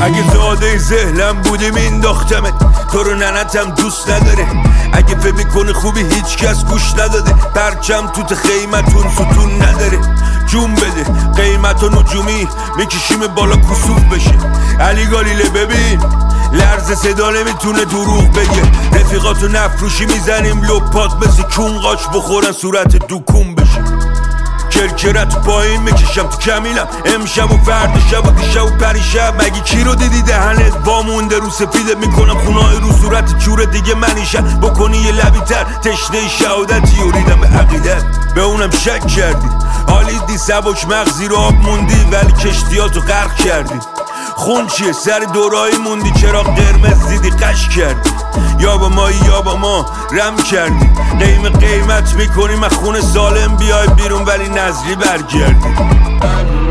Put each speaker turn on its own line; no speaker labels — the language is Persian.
اگه زاده ذهنم بودی مینداختمت، تو رو ننتم دوست نداره. اگه فکر میکنی خوبی هیچ کس گوش نداده، پرچم توت خیمتون ستون نداره. جون بده قیمت و نجومی میکشیم بالا کسوف بشه. علی گالیله ببین لرز صدا نمیتونه دروغ بگه. رفیقاتو نفروشی میزنیم لپات مثل کون قاچ بخورن صورت دوکون بشه. کرکرت پایین میکشم تو کمیلم، امشب و فرد شب و دیشب و پریشب. مگی کی رو دیدی دهنت وامونده رو سفیدت میکنم خونای رو صورت جور دیگه منیشم. بکنی یه لبی تر تشنه شهادتی و ریدم به عقیدت، به اونم شک کردی. حالیدی سبک مغزی رو آب موندی ولی کشتیاتو غرق کردی. خون چیه سر دورایی موندی، چراغ قرمز دیدی قش کردی. یا با ما یا با ما رم کردی. قیمت میکنیم از خون سالم بیای بیرون ولی نزلی برگردی.